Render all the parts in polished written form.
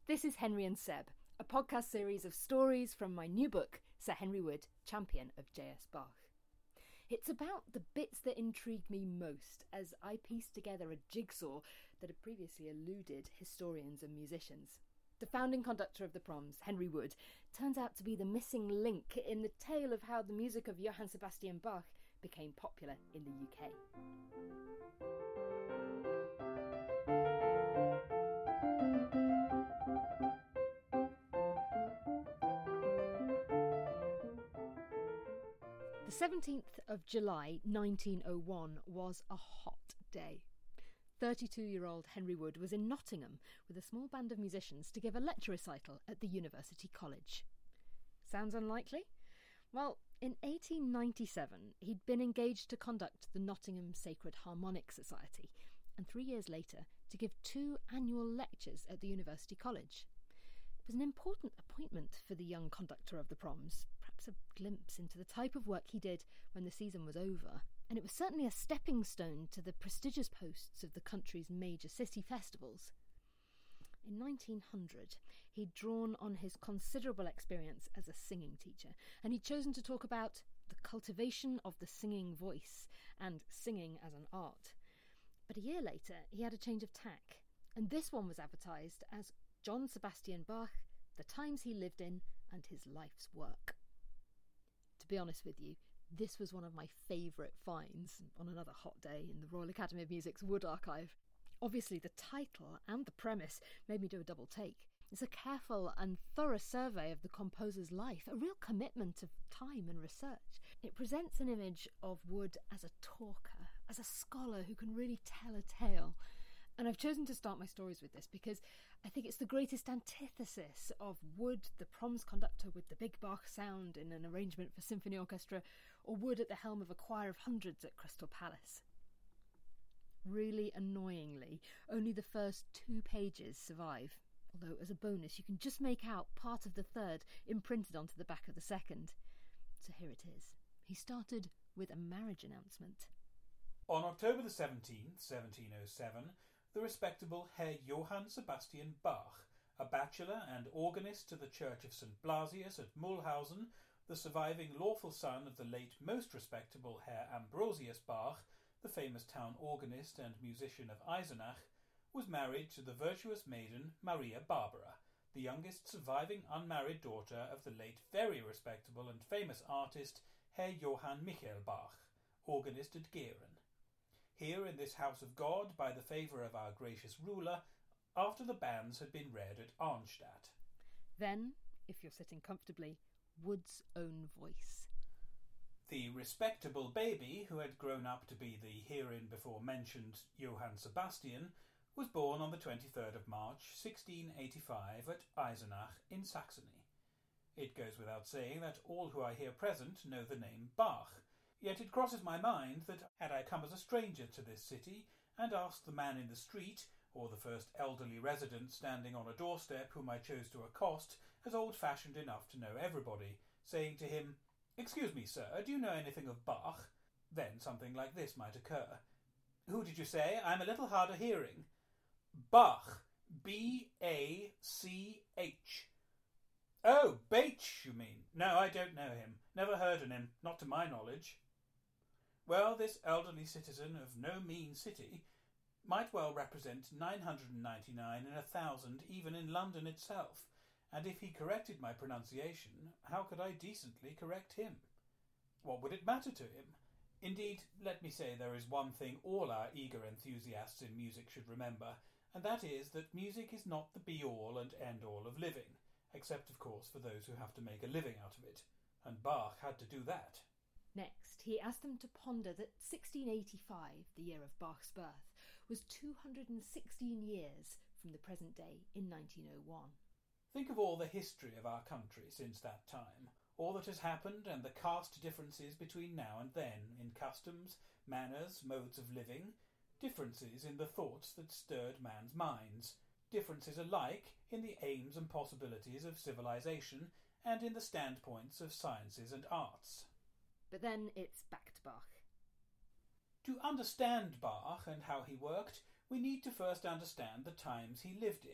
This is Henry and Seb, a podcast series of stories from my new book, Sir Henry Wood, Champion of J.S. Bach. It's about the bits that intrigue me most as I piece together a jigsaw that had previously eluded historians and musicians. The founding conductor of the Proms, Henry Wood, turns out to be the missing link in the tale of how the music of Johann Sebastian Bach became popular in the UK. The 17th of July 1901 was a hot day. 32-year-old Henry Wood was in Nottingham with a small band of musicians to give a lecture recital at the University College. Sounds unlikely? Well, in 1897 he'd been engaged to conduct the Nottingham Sacred Harmonic Society, and 3 years later to give 2 annual lectures at the University College. It was an important appointment for the young conductor of the Proms, perhaps a glimpse into the type of work he did when the season was over, and it was certainly a stepping stone to the prestigious posts of the country's major city festivals. In 1900, he'd drawn on his considerable experience as a singing teacher, and he'd chosen to talk about the cultivation of the singing voice and singing as an art. But a year later, he had a change of tack, and this one was advertised as John Sebastian Bach, the times he lived in, and his life's work. To be honest with you, this was one of my favourite finds on another hot day in the Royal Academy of Music's Wood Archive. Obviously, the title and the premise made me do a double take. It's a careful and thorough survey of the composer's life, a real commitment of time and research. It presents an image of Wood as a talker, as a scholar who can really tell a tale. And I've chosen to start my stories with this because I think it's the greatest antithesis of Wood, the Proms conductor with the big Bach sound in an arrangement for symphony orchestra, or Wood at the helm of a choir of hundreds at Crystal Palace. Really annoyingly, only the first 2 pages survive, although as a bonus you can just make out part of the third imprinted onto the back of the second. So here it is. He started with a marriage announcement. On October the 17th, 1707, the respectable Herr Johann Sebastian Bach, a bachelor and organist to the Church of St. Blasius at Mulhausen, the surviving lawful son of the late most respectable Herr Ambrosius Bach, the famous town organist and musician of Eisenach, was married to the virtuous maiden Maria Barbara, the youngest surviving unmarried daughter of the late very respectable and famous artist Herr Johann Michael Bach, organist at Gehren. Here in this house of God, by the favour of our gracious ruler, after the banns had been read at Arnstadt. Then, if you're sitting comfortably, Wood's own voice. The respectable baby, who had grown up to be the hereinbefore mentioned Johann Sebastian, was born on the 23rd of March, 1685, at Eisenach in Saxony. It goes without saying that all who are here present know the name Bach, yet it crosses my mind that had I come as a stranger to this city and asked the man in the street, or the first elderly resident standing on a doorstep whom I chose to accost as old-fashioned enough to know everybody, saying to him, "Excuse me, sir, do you know anything of Bach?" then something like this might occur. "Who did you say? I'm a little hard of hearing." "Bach. B-A-C-H. "Oh, Bach, you mean? No, I don't know him. Never heard of him, not to my knowledge." Well, this elderly citizen of no mean city might well represent 999 in 1,000 even in London itself, and if he corrected my pronunciation, how could I decently correct him? What would it matter to him? Indeed, let me say there is one thing all our eager enthusiasts in music should remember, and that is that music is not the be-all and end-all of living, except, of course, for those who have to make a living out of it, and Bach had to do that. Next, he asked them to ponder that 1685, the year of Bach's birth, was 216 years from the present day in 1901. Think of all the history of our country since that time, all that has happened and the caste differences between now and then in customs, manners, modes of living, differences in the thoughts that stirred man's minds, differences alike in the aims and possibilities of civilization and in the standpoints of sciences and arts. But then it's back to Bach. To understand Bach and how he worked, we need to first understand the times he lived in,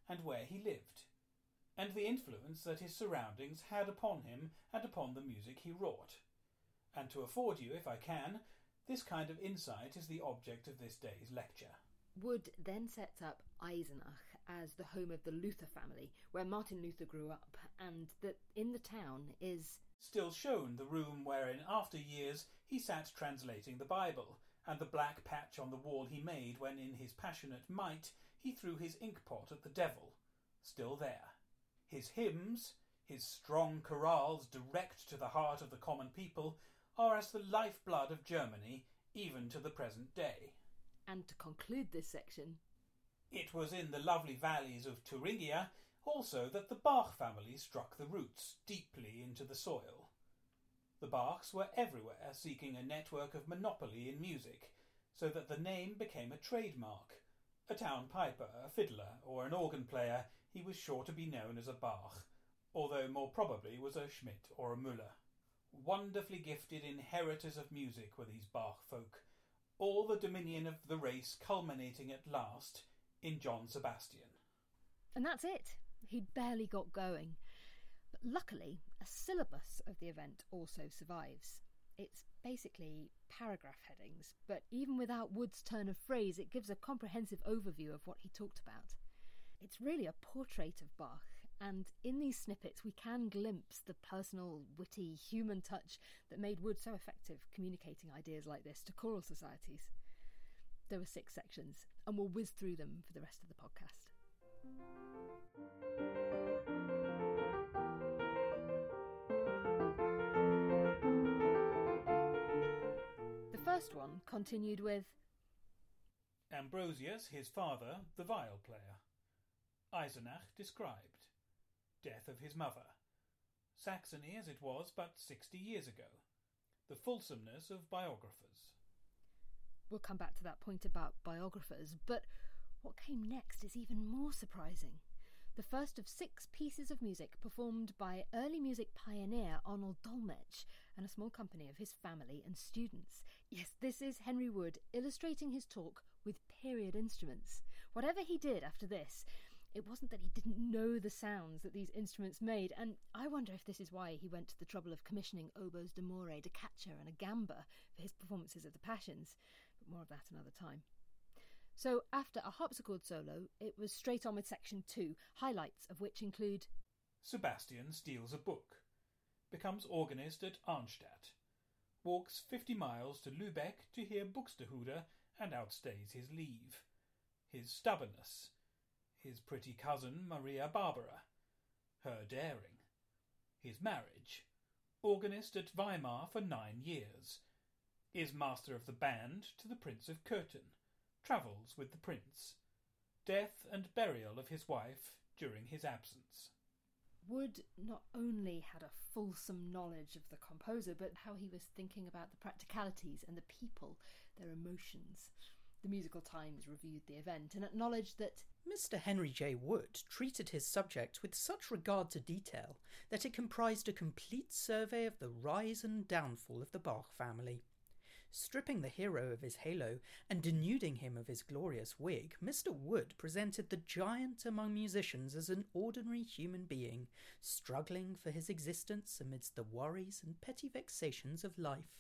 and where he lived, and the influence that his surroundings had upon him and upon the music he wrought. And to afford you, if I can, this kind of insight is the object of this day's lecture. Wood then sets up Eisenach as the home of the Luther family, where Martin Luther grew up, and that in the town is still shown the room where in after years he sat translating the Bible, and the black patch on the wall he made when in his passionate might he threw his inkpot at the devil, still there. His hymns, his strong chorales direct to the heart of the common people, are as the lifeblood of Germany even to the present day. And to conclude this section, it was in the lovely valleys of Thuringia also that the Bach family struck the roots deeply into the soil. The Bachs were everywhere seeking a network of monopoly in music, so that the name became a trademark. A town piper, a fiddler, or an organ player, he was sure to be known as a Bach, although more probably was a Schmidt or a Müller. Wonderfully gifted inheritors of music were these Bach folk, all the dominion of the race culminating at last in John Sebastian. And that's it. He'd barely got going. But luckily, a syllabus of the event also survives. It's basically paragraph headings, but even without Wood's turn of phrase, it gives a comprehensive overview of what he talked about. It's really a portrait of Bach, and in these snippets we can glimpse the personal, witty, human touch that made Wood so effective communicating ideas like this to choral societies. There were 6 sections, and we'll whiz through them for the rest of the podcast. The first one continued with Ambrosius, his father, the viol player. Eisenach described. Death of his mother. Saxony as it was but 60 years ago. The fulsomeness of biographers. We'll come back to that point about biographers, but what came next is even more surprising. The first of 6 pieces of music performed by early music pioneer Arnold Dolmetsch and a small company of his family and students. Yes, this is Henry Wood illustrating his talk with period instruments. Whatever he did after this, it wasn't that he didn't know the sounds that these instruments made, and I wonder if this is why he went to the trouble of commissioning oboes d'amore, a caccia and a gamba for his performances of the Passions, but more of that another time. So after a harpsichord solo, it was straight on with section 2, highlights of which include Sebastian steals a book, becomes organist at Arnstadt, walks 50 miles to Lübeck to hear Buxtehude and outstays his leave, his stubbornness, his pretty cousin Maria Barbara, her daring, his marriage, organist at Weimar for 9 years, is master of the band to the Prince of Cöthen, travels with the prince, death and burial of his wife during his absence. Wood not only had a fulsome knowledge of the composer, but how he was thinking about the practicalities and the people, their emotions. The Musical Times reviewed the event and acknowledged that Mr. Henry J. Wood treated his subject with such regard to detail that it comprised a complete survey of the rise and downfall of the Bach family. Stripping the hero of his halo and denuding him of his glorious wig, Mr. Wood presented the giant among musicians as an ordinary human being, struggling for his existence amidst the worries and petty vexations of life.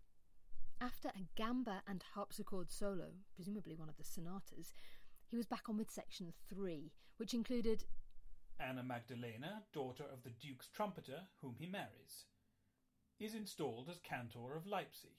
After a gamba and harpsichord solo, presumably one of the sonatas, he was back on with section 3, which included Anna Magdalena, daughter of the Duke's trumpeter, whom he marries, is installed as cantor of Leipzig.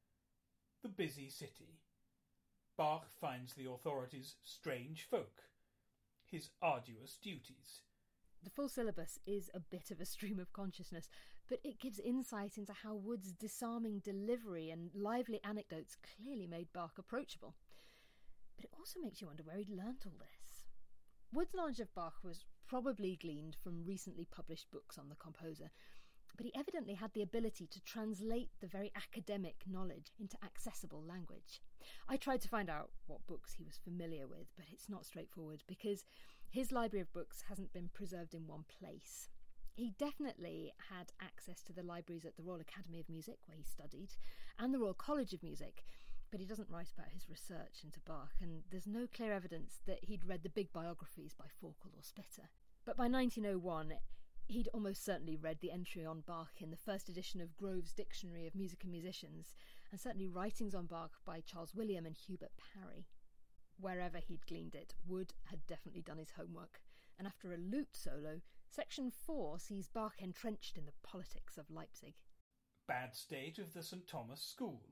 The busy city. Bach finds the authorities strange folk. His arduous duties. The full syllabus is a bit of a stream of consciousness, but it gives insight into how Wood's disarming delivery and lively anecdotes clearly made Bach approachable. But it also makes you wonder where he'd learnt all this. Wood's knowledge of Bach was probably gleaned from recently published books on the composer, but he evidently had the ability to translate the very academic knowledge into accessible language. I tried to find out what books he was familiar with, but it's not straightforward because his library of books hasn't been preserved in one place. He definitely had access to the libraries at the Royal Academy of Music, where he studied, and the Royal College of Music, But he doesn't write about his research into Bach, and there's no clear evidence that he'd read the big biographies by Forkel or Spitta. But by 1901, he'd almost certainly read the entry on Bach in the first edition of Grove's Dictionary of Music and Musicians, and certainly writings on Bach by Charles William and Hubert Parry. Wherever he'd gleaned it, Wood had definitely done his homework, and after a lute solo, Section 4 sees Bach entrenched in the politics of Leipzig. Bad state of the St. Thomas School.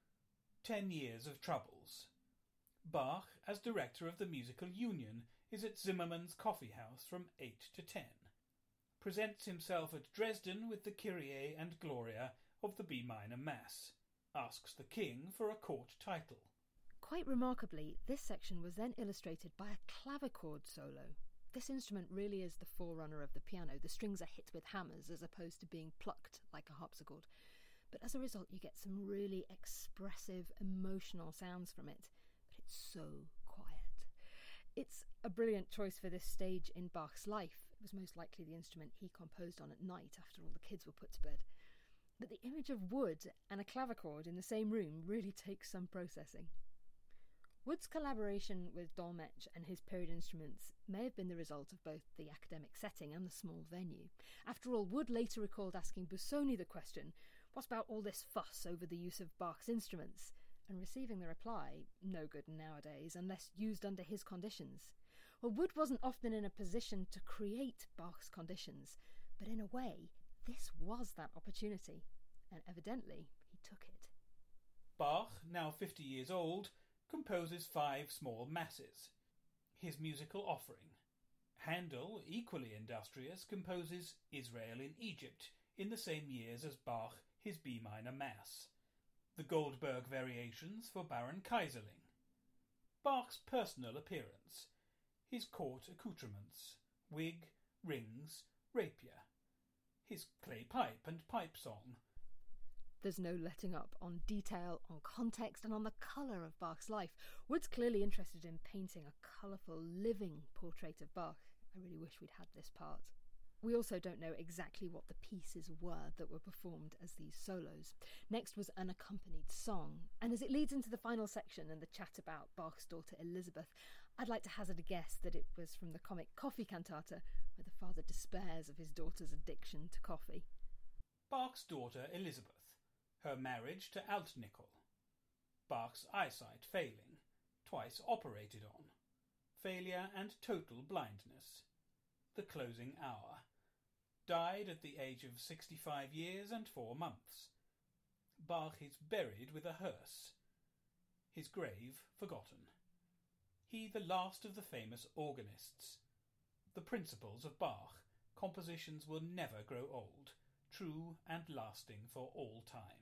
10 years of troubles. Bach, as director of the Musical Union, is at Zimmermann's coffee house from 8 to 10. Presents himself at Dresden with the Kyrie and Gloria of the B minor Mass. Asks the king for a court title. Quite remarkably, this section was then illustrated by a clavichord solo. This instrument really is the forerunner of the piano. The strings are hit with hammers as opposed to being plucked like a harpsichord. But as a result, you get some really expressive, emotional sounds from it. But it's so quiet. It's a brilliant choice for this stage in Bach's life. It was most likely the instrument he composed on at night after all the kids were put to bed. But the image of wood and a clavichord in the same room really takes some processing. Wood's collaboration with Dolmetsch and his period instruments may have been the result of both the academic setting and the small venue. After all, Wood later recalled asking Busoni the question, "What about all this fuss over the use of Bach's instruments?" and receiving the reply, "No good nowadays, unless used under his conditions." Well, Wood wasn't often in a position to create Bach's conditions, but in a way, this was that opportunity, and evidently he took it. Bach, now 50 years old, composes 5 small masses. His musical offering. Handel, equally industrious, composes Israel in Egypt in the same years as Bach his B minor Mass. The Goldberg Variations for Baron Keyserling. Bach's personal appearance. His court accoutrements. Wig, rings, rapier. His clay pipe and pipe song. There's no letting up on detail, on context, and on the colour of Bach's life. Wood's clearly interested in painting a colourful, living portrait of Bach. I really wish we'd had this part. We also don't know exactly what the pieces were that were performed as these solos. Next was an accompanied song, and as it leads into the final section and the chat about Bach's daughter Elizabeth, I'd like to hazard a guess that it was from the comic Coffee Cantata, where the father despairs of his daughter's addiction to coffee. Bach's daughter Elizabeth. Her marriage to Altnickel. Bach's eyesight failing, twice operated on. Failure and total blindness. The closing hour. Died at the age of 65 years and 4 months. Bach is buried with a hearse. His grave forgotten. He the last of the famous organists. The principles of Bach. Compositions will never grow old, true and lasting for all time.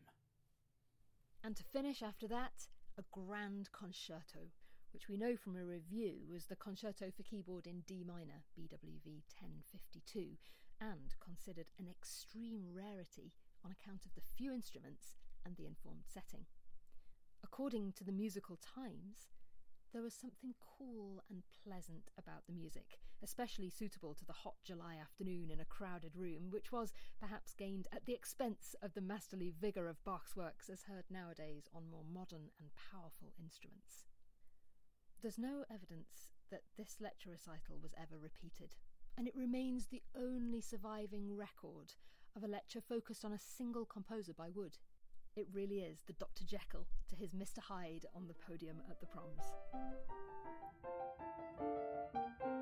And to finish after that, a grand concerto, which we know from a review was the Concerto for Keyboard in D minor, BWV 1052, and considered an extreme rarity on account of the few instruments and the informed setting. According to the Musical Times, there was something cool and pleasant about the music, especially suitable to the hot July afternoon in a crowded room, which was perhaps gained at the expense of the masterly vigour of Bach's works as heard nowadays on more modern and powerful instruments. There's no evidence that this lecture recital was ever repeated, and it remains the only surviving record of a lecture focused on a single composer by Wood. It really is the Dr. Jekyll to his Mr. Hyde on the podium at the proms.